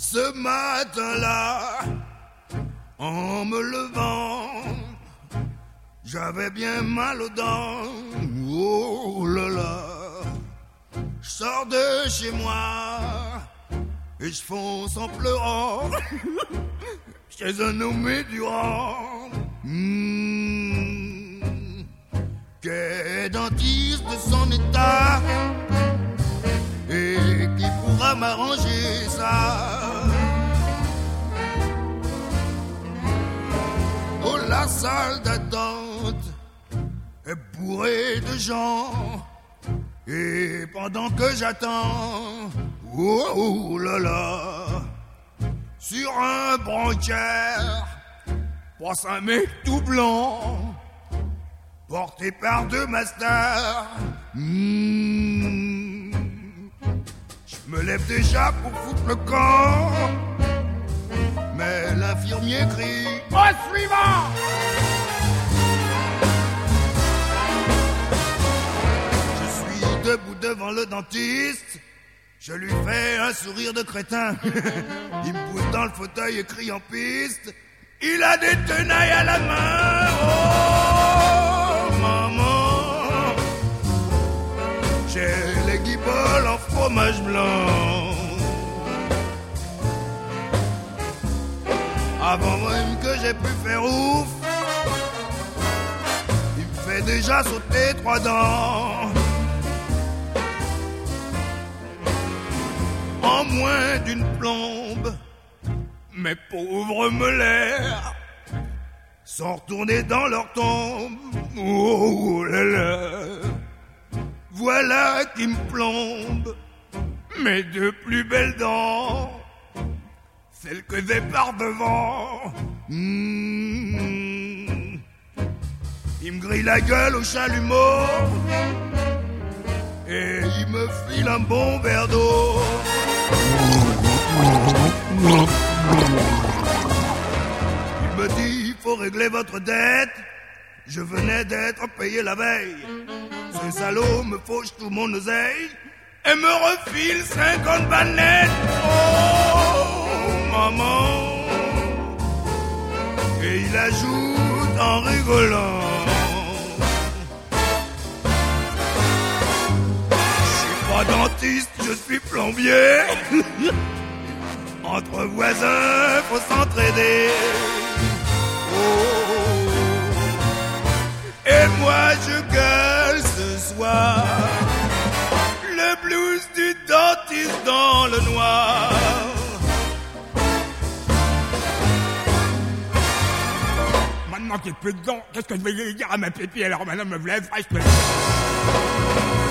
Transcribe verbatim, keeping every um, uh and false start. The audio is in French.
Ce matin-là, en me levant, j'avais bien mal aux dents. Oh là là, je sors de chez moi et je fonce en pleurant chez un nommé Durand. Mmh, qu'est dentiste de son état et qui pourra m'arranger ça. Oh, la salle d'attente est bourrée de gens et pendant que j'attends, oh, oh là là, sur un branquière passe un mec tout blanc porté par deux masters. Mmh, je me lève déjà pour foutre le camp, mais l'infirmier crie « Au suivant !» Je suis debout devant le dentiste, je lui fais un sourire de crétin. Il me pousse dans le fauteuil et crie en piste « Il a des tenailles à la main !» Oh, maman, j'ai les guiboles en fromage blanc. Avant même que j'ai pu faire ouf, il me fait déjà sauter trois dents. En moins d'une plombe, mes pauvres molaires sont retournés dans leur tombe. Oh là là, voilà qui me plombe mes deux plus belles dents, celle que j'ai par devant. Mmh. Il me grille la gueule au chalumeau et il me file un bon verre d'eau. Il me dit, il faut régler votre dette. Je venais d'être payé la veille. Ce salaud me fauche tout mon oseille et me refile cinquante balles nettes. Oh, maman. Et il ajoute en rigolant, je suis pas dentiste, je suis plombier. Entre voisins, faut s'entraider. Oh, et moi je gueule ce soir le blues du dentiste dans le noir. Maintenant qu'il n'y a plus de dents, qu'est-ce que je vais dire à ma pépie? Alors madame me lève, je me...